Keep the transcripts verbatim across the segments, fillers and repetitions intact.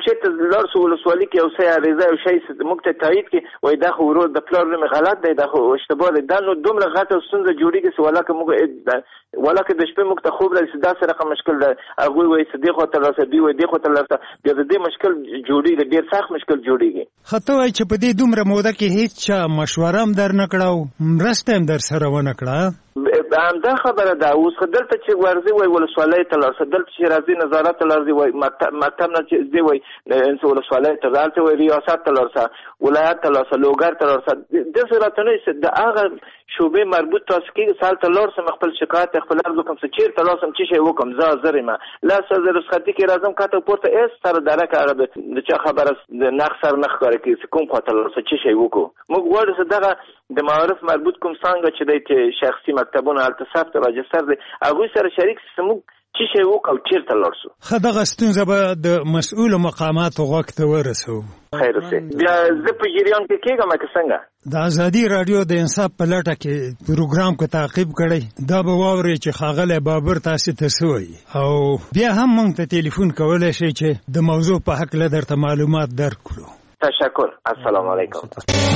چې لار سو ولسوالۍ کې او سه عریضه او شی موږ ته تایید کې وای دا خو ورور د پلار نوم غلط دی دا خو اشتباه دی دا نو دومره غلطه ستونزه جوړیږي چې ولاکه موږ ولاکه د شپې موږ ته خوب راځي دا سره مشکل دی هغه وای صدیق او تلاسه دی وای دی خو تلاسه بیا د دې مشکل جوړیږي ډیر سخت مشکل جوړیږي. خطه وای چې په دې دومره موده کې هیڅ مشوره هم در نه کړو مرسته هم در سره ونه کړه. همدا خبره ده اوس دلته چې ورځي وای ولسوالۍ ته لاړ دلته چې راځي نظارت ته لاړ وای مکتب نه چې دی وای انس ولسوالۍ ته راځي وای ریاست ته لاړ ولایت ته لاړ لوګر ته لاړ د صورتونه چې د هغه شوبې مربوط تاسو کې سال ته لاړ سم خپل شکایت خپل ارزو کوم څه چیر ته لاسم چې شی وکم زه زرمه لا سره رخصتي کې راځم کاته پورته اس سره درکه هغه د چا خبره د نخ سر نخ کار کې کوم خاطر لاسه چې شی وکړو موږ غواړو دغه د معارف مربوط کوم څنګه چې د شخصي مکتبونو التصاف ته راجستر دي هغه سره شریک سمو چې شی وکړو چیرته لارسو خدغه ستونزه به د مسؤل مقامات غوږ ته ورسو. خیر اوسه بیا زه په جریان کې کېږم که څنګه د ازادي رادیو د انصاف په لټه کې پروګرام کو تعقیب کړی دا به واوري چې خاغله بابر تاسو ته سوی او بیا هم مونږ ته ټلیفون کولای شي چې د موضوع په حق له درته معلومات درکړو. تشکر. السلام علیکم.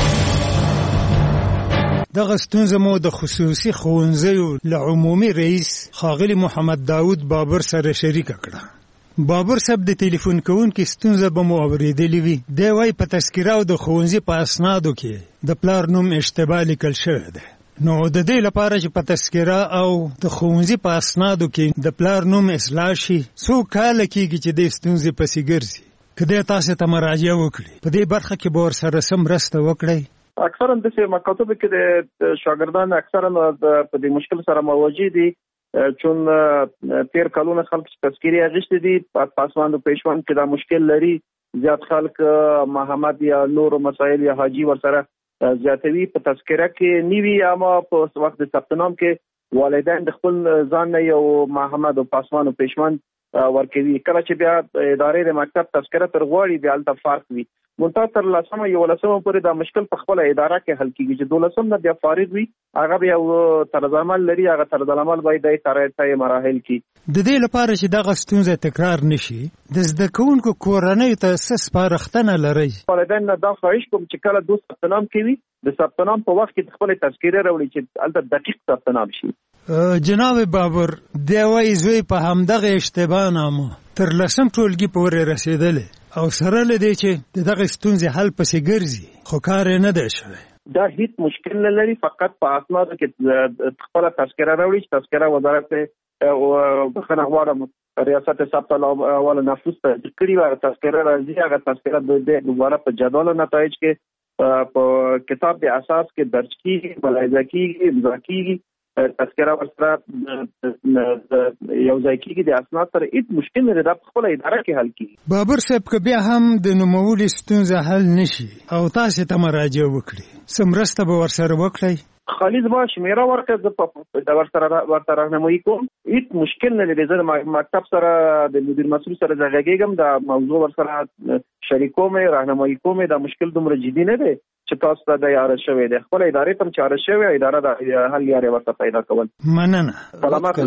دغه ستونزه مو د خصوصي ښوونځیو له عمومي رئیس ښاغلي محمد داود بابر سره شریکه کړه. بابر صاحب د ټلیفون کوونکي ستونزه به مو اورېدلې وي. دی وایي په تذکره او د ښوونځي په اسنادو کې د پلار نوم اشتباه لیکل شوی دی. نو د دې لپاره چې په تذکره او د ښوونځي په اسنادو کې د پلار نوم اصلاح شي څو کاله کېږي چې د ستونزې پسې ګرځي. که دی تاسو ته مراجعه وکړي په دې برخه کې به ورسره سم مرسته وکړئ. اکثرا د مکاتب کې د شاګردان اکثرا په دې مشکل سره مواجه دي چون تیر کلونه خلک تذکری اغشت دي پاسوان او پیشوان کې دا مشکل لري زیات خلک محمد یا نور مسائل یا حاجی ورسره زیاتوي په تذکره کې نیوي اما په وخت د ثبت نام کې والدین د خپل ځان نه یو محمد او پاسوان او پیشوان ورکوي کله چې بیا ادارې د مکتب تذکره تر غواړي بیا الته فرق وي منتها تر لسمه یو لسمه پورې دا مشکل په خپل اداره کې حل کیږي چې دولسم نه بیا فارغ وي هغه بیا طرز عمل لري هغه طرز عمل باید د ترای مراحل کې د دې لپاره چې دغه ستونزه تکرار نشي د زده کوونکو کورنۍ ته څه سپارښتنه لري. والدین نه دا خواهش کوم چې کله دوی ثبت نام کوي د ثبت نام په وخت کې خپل تذکره راوړي چې البته دقیق ثبت نام شي. جناب بابر دی وایي زوی په همدغه اشتباه نامه تر لسم ټولګي پورې رسېدلی او سره له دې چې دغه ستونزې حل پسې ګرځي خو کار یې نه دی شوی. دا هیڅ مشکل نه لري فقط په اسنادو کې خپل تذکره راوړي چې تذکره وزارت او بخنه غواړم ریاست ثبت اول نفوس ته کړي و تذکره راځي هغه تذکره د دوباره په جدول نتایج کې په کتاب د اساس کې درج کیږي ملاحظه کیږي امضا کیږي تذکره ورسره یو ځای کېږي د اسناد سره هیڅ مشکل نه دی دا په خپله اداره کې حل کېږي. بابر صاحب که بیا هم د نوموړي ستونزه حل نشي او تاسې ته مراجعه وکړي څه مرسته به ورسره وکړئ؟ خالص به شمیره ورکړه زه په ورسره ورته راهنمایي کوم هیڅ مشکل نه لري زه د مکتب سره د مدیر مسؤل سره زه غږېږم دا موضوع ورسره شریکوم راهنمایي کوم دا مشکل دومره جدي نه دی چې تاسو ته د یاره شوی دی خپل ادارې ته چاره شوی اداره د حل یارې ورته پیدا کول. مننه. سلامات.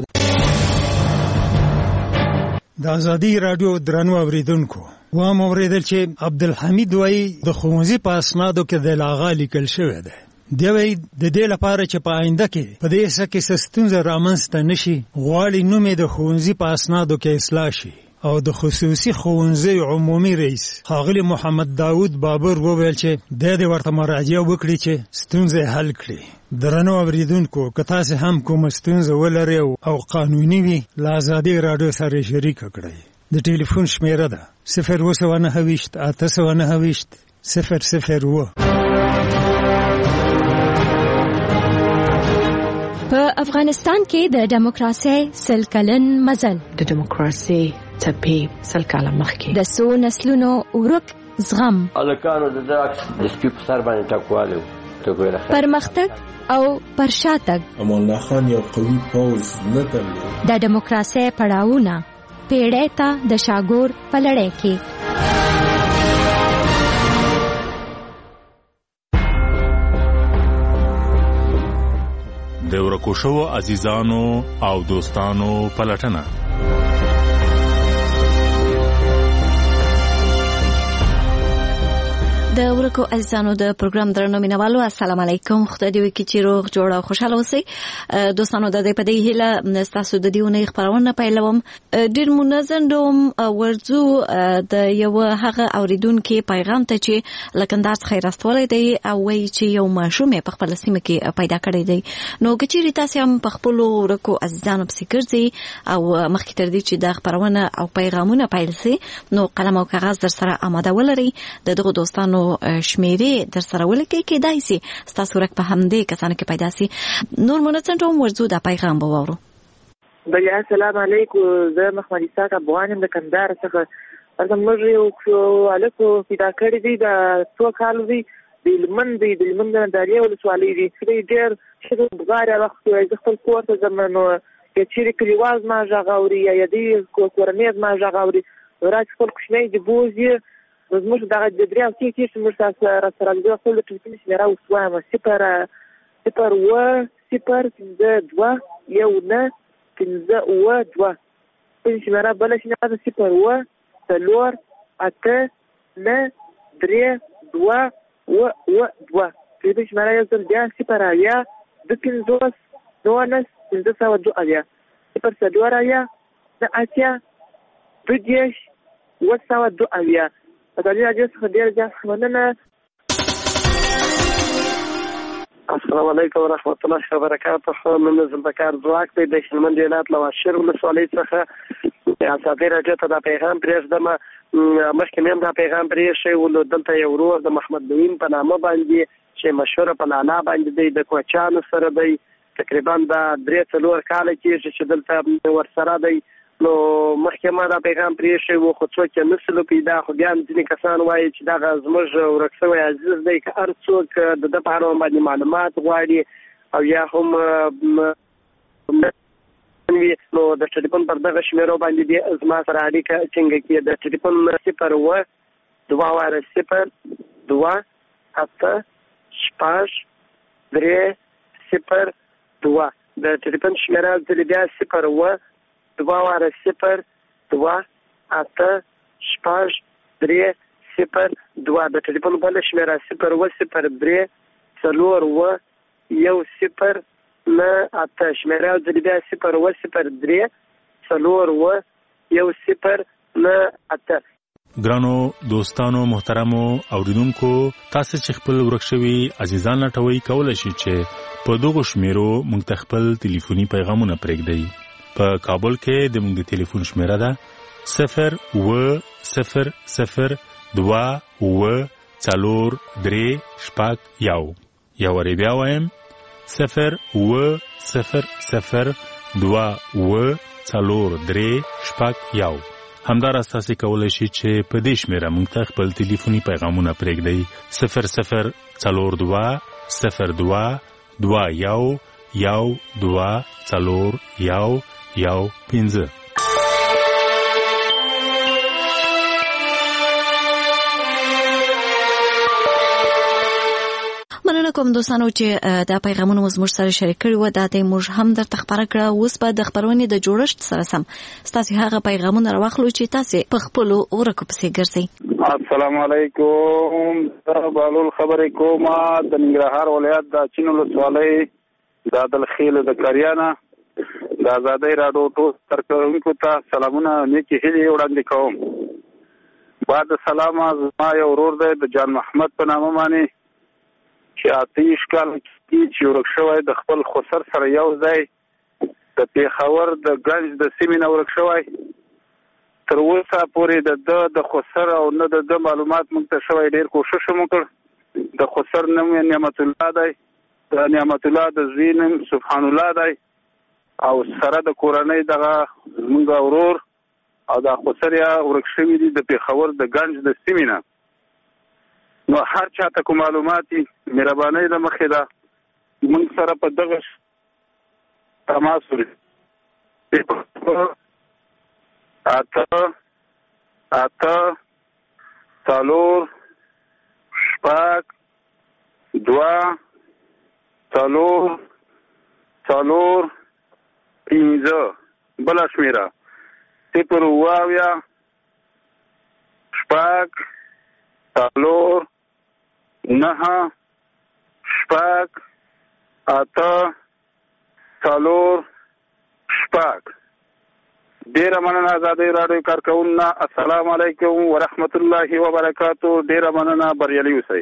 د ازادي رادیو درنو اوریدونکو وام اوریدل چې عبدالحمید وایي د ښوونځي په اسنادو کې د لاغا لیکل شوی دی. دی وایي د دې لپاره چې په آینده کې په دې څه کې څه ستونزه رامنځته نه شي غواړي نوم یې د ښوونځي په اسنادو کې اصلاح شي او د خصوصي ښوونځي عمومي رئیس ښاغلي محمد داود بابر وویل چې دی دې ورته مراجعه وکړي چې ستونزه حل کړي. درنو اوریدونکو که تاسې هم کومه ستونزه ولرئ او قانوني وي له ازادي راډیو سره شریکه کړئ. د ټلیفون شمیره ده صفر اوه سوه نهه ویشت اته سوه نهه ویشت صفر صفر اوه. په افغانستان کې د دیموکراسي سل کلن مزل د دیموکراسي ټپي سل کاله مخکې د څو نسلونو ورک زغم الکانو د داکس د سپیپ سر باندې ټاکواله پرمختګ او پرشاتګ امان الله خان یو قوي پوځ نه درلود. د دیموکراسي پړاوونه پیړۍ ته د شاګور په لړۍ کې د ورکو شوو عزیزانو او دوستانو پلټنه د ورکو عزیزانو د پروګرام درنو مینوالو السلام علیکم. خدای دې وکړي چې روغ جوړ او خوشاله اوسئ. دوستانو د دې په دې هیله ستاسو د دې ونې خبرونه پیلوم. ډېر منظم ډوم ورځو د یو هغه اوریدونکو پیغام ته چې لکندار څخه راستولې دی او وایي چې یو ماشوم په خپل سیمه کې پیدا کړی دی. نو کچېرې تاسو هم په خپل ورکو عزیزانو پسې ګرځئ او مخکې تر دې چې د خبرونه او پیغامونه پیل شي نو قلم او کاغذ در سره آماده ولرئ. د دغه دوستانو شمیرې در سره ولیکئ کېدای شي ستاسو ورک په همدې کسانو کې پیدا شي. نور منظم ډوم ورځو د پیغام به واورو. بیا السلام علیکم. زه محمد اسحاق افغان د کندهار څخه زه موږ یو الکو پیدا کړی دی د څو کالو دی د لمن دی د لمن د دریه ولسوالۍ دی چې ډېر ښه بغاره وخت زه خپل کور ته ځم نو چې کلیواز ما غږ اوري یا دی کورنۍ ما غږ اوري راځي خپل کوچنی دی بوزي زموږ دغه د دریا کې چې موږ تاسو را سره د خپل ټلیفون شمیره وسوامه صفر صفر و صفر پنځه دوه یو نه پنځه اوه دوه په شمیره بل شمیره صفر و څلور اته نه درې دوه و و دوه په شمیره یو ځل بیا صفر یا د پنځوس نولس پنځه سوه دوه اویا صفر څلور اویا نه اتیا دوه دېرش اوه سوه دوه اویا. اداري راډیو څخه ډېر زیات مننه. السلام علیکم ورحمۃ اللہ وبرکاتہ. من ذوالفقار ځواک دی د هلمند ولایت له واشر ولسوالۍ څخه ازادي راډیو ته دا پیغام پرېږدم. مخکې مې هم دا پیغام پرېښی و. دلته یو ورور د محمد دویم په نامه باندې چې مشهوره په نانا باندې دی د کوچیانو سره دی. تقریبا دا درې څلور کاله کېږي چې دلته ورسره دی. نو مخکې ما دا پیغام پرېښی و خو څوک یې نسلو پیدا خو بیا هم ځینې کسان وایي چې دغه زموږ ورک شوی عزیز دی که هر څوک د ده په اړه باندې معلومات غواړي او یا هم نو د ټلیفون پر دغه شمیرو باندې دې زما سره اړیکه ټینګه کړي. د ټلیفون صفر اوه دوه واره صفر دوه اته شپږ درې صفر دوه. د ټلیفون شمیره ځلې بیا صفر اوه دوه واره صفر دوه اته شپږ درې صفر دوه. د ټلیفون بله شمیره صفر اوه صفر درې څلور اوه یو صفر نه اته. شمیره ځلې بیا صفر اوه صفر درې څلور اوه یو صفر نه اته. ګرانو دوستانو محترمو اوریدونکو تاسو چې خپل ورک شوي عزیزان لټوي کولای شئ چې په دغه شمیرو موږ ته خپل ټلیفوني پیغامونه پرېږدئ. په کابل کې د موږ د ټلیفون شمیره ده صفر اوه صفر صفر دوه اوه څلور درې شپږ یو. یو وارې بیا وایم صفر اوه صفر صفر دوه اوه څلور درې شپږ یو. همداراز تاسو کولی شئ چې په دې شمیره موږ ته خپل ټلیفوني پیغامونه پرېږدئ صفر صفر څلور دوه صفر دوه دوه یو یو دوه څلور یو یو پنځه. مننه کوم دوستانو چې دا پیغامونه موږ سره شریک کړي و. دا د موږ هم درته خبره کړه. اوس به د خبرونې د جوړښت سره سم ستاسو هغه پیغامونه راوخلو چې تاسو په خپل ورکو پسې ګرځئ. السلام علیکم. زه بالول خبرې کوم د ننګرهار ولایت د چین ولسوالۍ د دلخیل د کریانه. د ازادۍ راډیو ټول ترکونکو ته سلامونه نیکی هیلې وړاندې کوم. بعد سلام زما یو ورور دی د جان محمد په نامه باندې چې اتهیش کال کې چې ورک شوی د خپل خسر سره یو ځای د پیښور د ګنج د سیمې نه ورک شوی. تر اوسه پورې د ده د خسر او نه د ده معلومات موږ ته شوی. ډېر کوشش مو کړ. د خسر نوم یې نعمت الله دی. د نعمت الله د زوی نوم سبحان الله دی او سره د کورنۍ دغه زموږ ورور او د خسر یا ورک شوي دي د پیښور د ګنج د سیمې نه. نو هر چاته کوم معلومات دي مهربانۍ له مخې ده موږ سره په دغه تماس ولري. اته اته څلور شپږ دوه څلور څلور پنځه. بله شمیره صفر اوه اویا شپږ څلور نهه شپږ اته څلور شپږ. ډیره مننه آزادۍ راډیو کارکوونکو. السلام علیکم ورحمت الله وبرکاتو. ډیره مننه، بریالي اوسئ.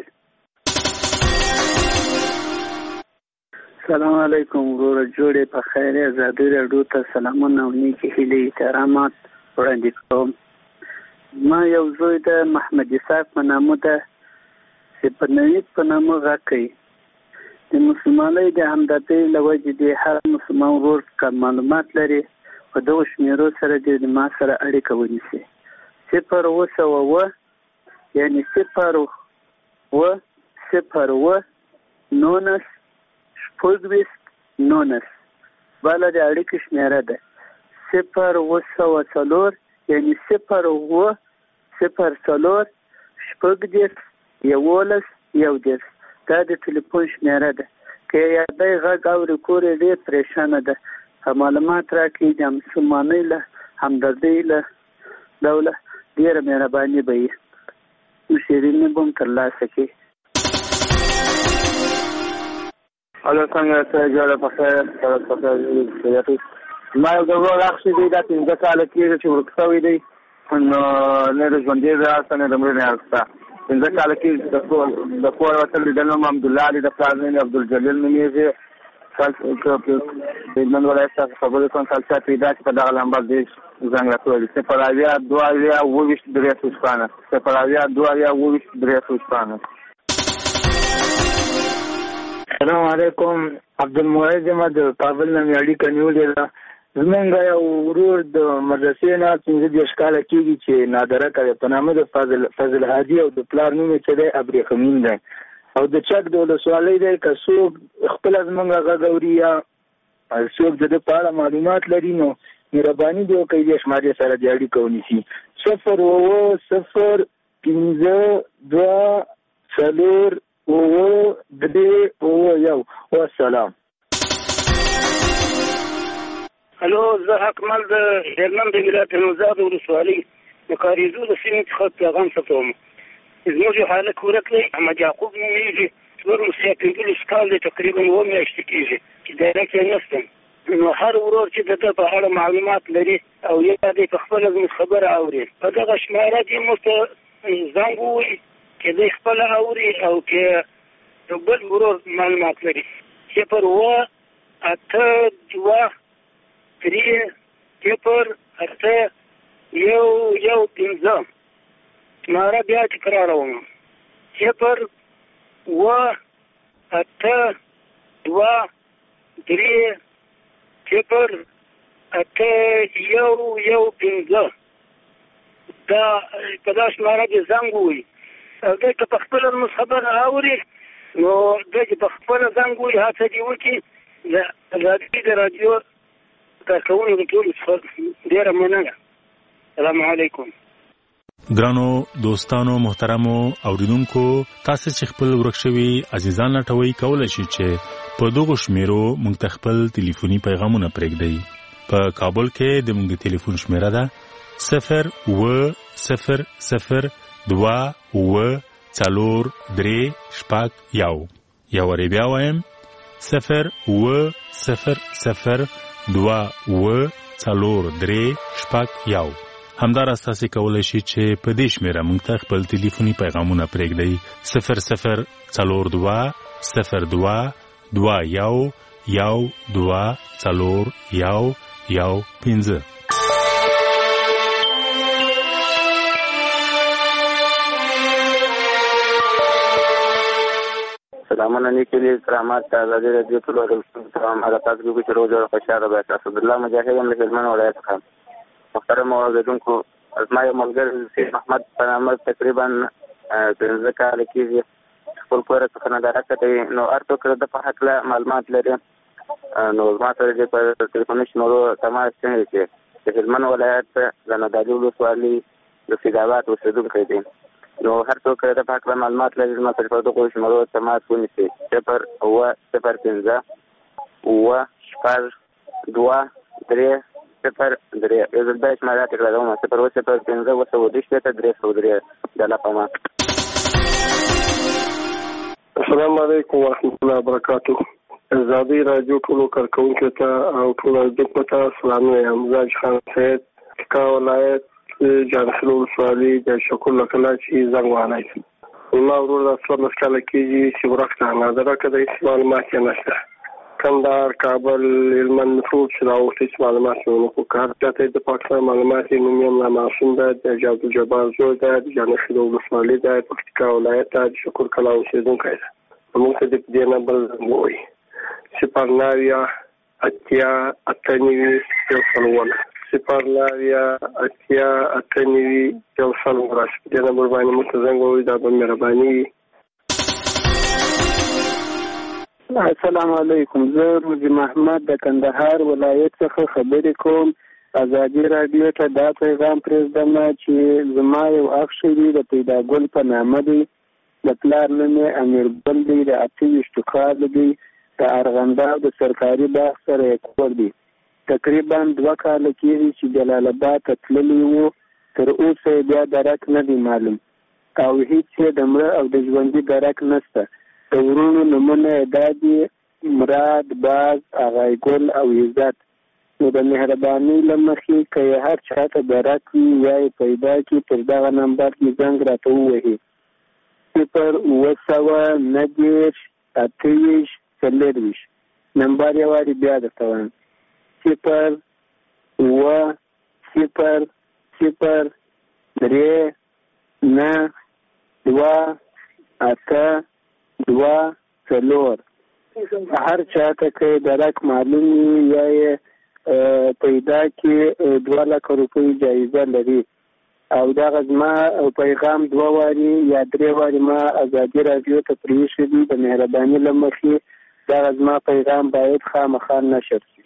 السلام علیکم ورور جوړې په خیر. آزادۍ راډیو ته سلامونه او نیکې هیلې احترامات وړاندې کوم. ما یو زوی د محمد اسحاق په نامه ده چې په نوید په نامه غږ کوي. د مسلمانۍ د همدردۍ له وجې د هر مسلمان ورور که معلومات لري په دغو شمېرو سره دې د ما سره اړیکه ونیسي. صفر اوه سوه اوه یعنې صفر اوه صفر اوه نولس شپږ ویشت نولس. بله د اړیکې شمېره ده صفر اوه سوه څلور یعنې صفر اوه صفر څلور شپږ دېرش یولس یو دېرش. دا د ټلیفون شمېره ده. که یادی غږ اوري کور یې ډېر پریشانه ده، که معلومات راکړي د مسلمانۍ له همدردۍ له ډوله ډېره مهرباني به وي. مشرینې به هم ترلاسه کړي. الو څنګه ته جوړه په خیر سره په خیر. ما یو د ورور اخښي دی دا پنځه کاله کېږي چې ورک شوی دی، نو نه د ژوندي ځای هسته نه د مړي نه هسته. پنځه کاله کېږي چې د کور وتل لیدل نوم عبدالله علي د پلار نوم یې عبدالجلیل نومېږي. هلمند ولایت څخه خبرې کوم. کال چا پیدا چې په دغه لمبر دی زنګ راکړی. صفر اویا دوه اویا اوه ویشت درې سوه شپاړس. صفر اویا دوه اویا اوه ویشت درې سوه شپاړس. السلام علیکم. عبدالمعید یم د کابل نه مې اړیکه نیولې ده. زمونږ یو ورور د مدرسې نه پنځه دېرش کاله کېږي چې نادره کوي په نامه د فضل فضل هادي او د پلار نوم یې څه دی ابریخمین دی او د چک د ولسوالۍ دی. که څوک خپله زمونږ غږ اوري یا څوک د ده په اړه معلومات لري نو مهرباني دې وکړي دې شمارې سره دې اړیکه ونیسي. صفر اوه صفر پنځه دوه څلور اوه درې اوه یو. والسلام. الو زه اکمل د هلمند ولایت نوزاد ولسوالۍ د کاریزو د سیمې څخه پیغام ثبتوم. زموږ یو هلک ورک دی، احمد یعقوب نومېږي. څلور مسیا پنځلس کال دی، تقریبا اووه میاشتې کېږي چې دایره کې نشته. نو هر ورور چې د ده په اړه معلومات لري او یا دی په خپله زموږ خبره اوري په دغه شمېره دې موږ ته زنګ ووایي چې دی خپله اوري او که یو بل ورور معلومات لري. صفر اوه اته دوه درې صفر اته یو یو پنځه. شماره بیا تکراروم. صفر اوه اته دوه درې صفر اته یو یو پنځه. دا په دا شماره کې زنګ ووایي او دی که په خپله زموږ خبره اوري نو دی چې په خپله زنګ ووایي هڅه دې وکړي د ازادۍ د راډیو کارکوونکو ټولو څخه ډېره مننه. السلام علیکم. ګرانو دوستانو محترمو اوریدونکو، تاسو چې خپل ورک شوي عزیزان لټوي کولای شئ چې په دغو شمیرو موږ ته خپل ټلیفوني پیغامونه پرېږدئ. په کابل کې د موږ د ټلیفون شمیره ده صفر اوه صفر صفر دوه اوه څلور درې شپږ یو. یو وارې بیا وایم صفر اوه صفر صفر دوه اوه څلور درې شپږ یو. همداراز تاسو کولای شئ چې په دې شمیره موږ ته خپل ټلیفوني پیغامونه پرېږدئ صفر صفر څلور دوه صفر دوه دوه یو یو دوه څلور یو یو پنځه. سلامونه نیکې دي کرامات ته ازادي راډیو ټولو سلام هغه تاسو کې چې روز جوړ خوشاله به تاسو عبدالله مجاهد یم له هلمند ولایت څخه. محترم اوریدونکو، زما یو ملګری سید محمد په نامه تقریبا پنځه کاله کېږي خپل کور څخه ننداره کوي. نو هر څوک د په هکله معلومات لري نو زما سره دې په ټلیفوني شمېرو تماس کوي چې د هلمند ولایت د نادعلي ولسوالۍ د سیدآباد اوسېدونکی دی. نو هر څوک د په هکله معلومات لري زما سره په دغو شمېرو تماس ونیسي. صفر اوه صفر پنځه اوه شپږ دوه درې صفر درې. یو ځل بیا شماره تکراروم صفر اوه صفر پنځه اوه سوه دوه شپېته درې سوه درې. د الله په امان. السلام علیکم ورحمۃ اللہ وبرکاتہ ازادي رادیو ټولو کارکونکو ته او ټولو دغه ته سلام وایم. زاج خان سید کا ولایت جانخلو سوالی د شکر لکلا چې زنګوانای ما ورور اصل مسکله کېږي چې ورکه نه درکه د معلومات نشته. کندهار کابل علمن ټول چې راوځي معلومات نو کار ته د پاکستان معلومات نومیم لا معصوم ده د جواب جبار زو ده د جانخلو سوالی ده پکتیکا ولایت د شکر کلا اوسیدونکو ده. موږ ته د دې نمبر وایي سپارلاویا اتیا اتنیوي یو سلوونه سپارلاویا اتیا اتنیوي یو سلوونه دې نمبر باندې موږ ته زنګ ووایي دا به مهرباني. السلام علیکم. زه روزي محمد د کندهار ولایت څخه خبرې کوم. ازادي رادیو ته دا پیغام پرېږدم چې زما یو اخ شوي د پیداګل په نامه دی. د پلار نوم یې امیر ګل دی. د اته ویشتو کال دی. د ارغنداب د سرکاري باغ سره یې کور دی. تقریبا دوه کاله کېږي چې جلال آباد ته تللی و. تر اوسه یې بیا درک نه دی معلوم او هېڅ یې د مړه او د ژوندي درک نشته. د ورونو نومونه یې دا دي مراد، باز، اغای ګل او عزت. نو د مهربانۍ له مخې که یې هر چا ته درک وي یا یې پیدا کړي تر دغه نمبر کې زنګ راته ووهي صفر اوه سوه نهه دېرش اته ویشت څلېرویشت. نمبر یې وارې بیا درته وایم صفر اوه صفر صفر درې نهه دوه اته دوه څلور. هر چا ته که درک معلوم وي یا یې پیدا کړي دوه لکه روپۍ جایزه لري. او دغه زما پیغام دوه واري یا درې واري ما ازادي رادیو ته پرېښی دي. د مهرباني له مخې دغه زما پیغام باید خامخا نشر شي.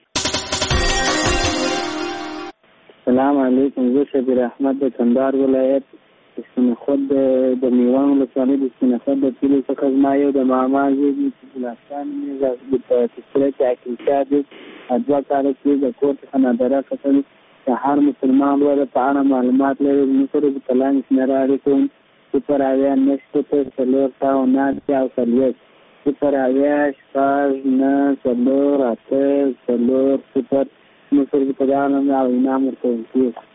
السلام علیکم. زه شبیر احمد د کندهار ولایت سپینخود د میوان ولسوالۍ د سپینخود د کلي څخه زما یو د ماما زوی دی چې ګلستان مې په تذکره کې عقیدشاه دی. دوه کاله کې د کور څخه نادره کتل د هر مسلمان ورته په اړه معلومات لري. موږ د کلام شمیره اړیکوم صفر اویا نه شپږ څلور سوه نه اتیا او څلوېښت صفر اویا شپږ نه څلور اته څلور صفر. موږ سره په دغه نوم او انعام ورکوم کېږي.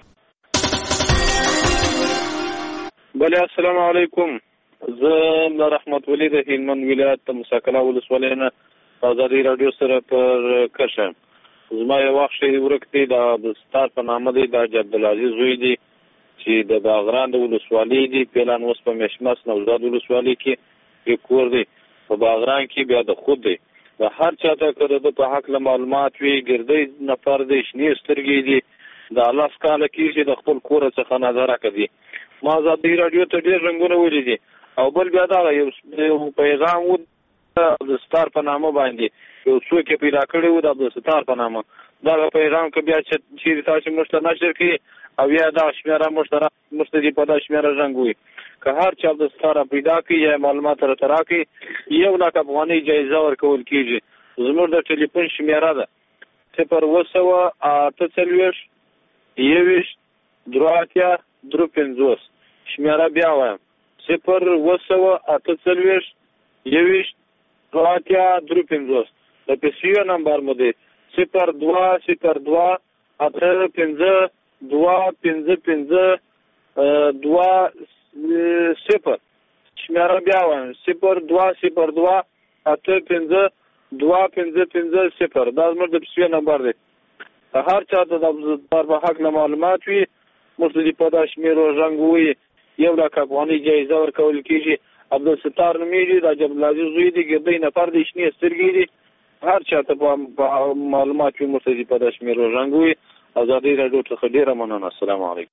بله السلام علیکم. زه د رحمت ولی د هلمند ولایت د موسی ولسوالۍ نه ازادي رادیو سره پر کشم. زما یو وخت شی ورک دی د ستار په نامه دی د عبدالعزیز زوی دی چې د باغران د ولسوالۍ دی. پلان اوس په مشمس نوزاد ولسوالۍ کې کور دی. په باغران کې بیا د خود دی. د هر چا ته که د په هکله معلومات وي ګردی نفر دی شنې سترګې دي د لس کاله کېږي د خپل کور څخه نظرکه دي. ما ازادي رادیو ته ډېر رنګونه ولیدي. او بل بیا دغه یو پیغام و د ستار په نامه باندې یو څوک یې پیدا کړی و د عبدالستار په نامه. دغه پیغام که بیا چیرې تاسو موږ ته نشر کړي او یا دغه شمېره موږ ته دې په دغه شمېره رنګ وي که هر چا عبدالستار پیدا کړي یا معلومات راته راکړي یو لک افغانۍ جایزه ورکول کېږي. زموږ د ټلیفون شمېره ده صفر اوه سوه اته څلوېښت یوویشت درې اتیا درې پنځوس. شمېره بیا وایم صفر اوه سوه اته څلوېښت یوویشت درې اتیا درې پنځوس. د پیسیو نمبر مو دی صفر دوه صفر دوه اته پنځه دوه پنځه پنځه دوه صفر. شمېره بیا وایم صفر دوه صفر دوه اته پنځه دوه پنځه پنځه صفر. دا زموږ د پیسیو نمبر دی. هر چا ته د عبدالستار په حق نه معلومات وي موږ ته دې په دا شمېرو رنګ ووایي یو لک افغانۍ جایزه ورکول کېږي. عبدالستار نومېږي د عبدالعزیز زوی دی ګردی نفر دی شنې سترګې دي. هر چا ته په معلومات وي موږ ته دې په دا شمېرو رنګ ووایي. ازادي رادیو څخه ډېره مننه. السلام علیکم.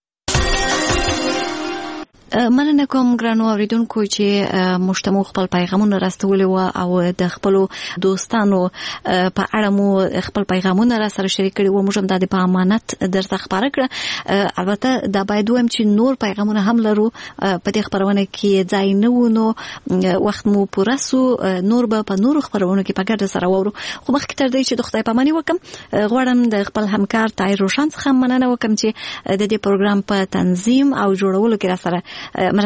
مننه کوم ګرانو اوریدونکو چې مشتمو خپل پیغامونه راستولي و او د خپل دوستانو په اړه مو خپل پیغامونه را سره شریک کړي و. موږ هم د په امانت درته خبره کړه. البته دا باید وایم چې نور پیغامونه هم لرو په دې خبرونه کې ځای نه و نو وخت مو پوره سو. نور به په نورو خبرونو کې په ګډه سره وورو. خو مخکې تر دې چې د خدای پاماني وکم غواړم د خپل همکار طاهر روشن څخه مننه وکم چې د دې پروګرام په تنظیم او جوړولو کې را سره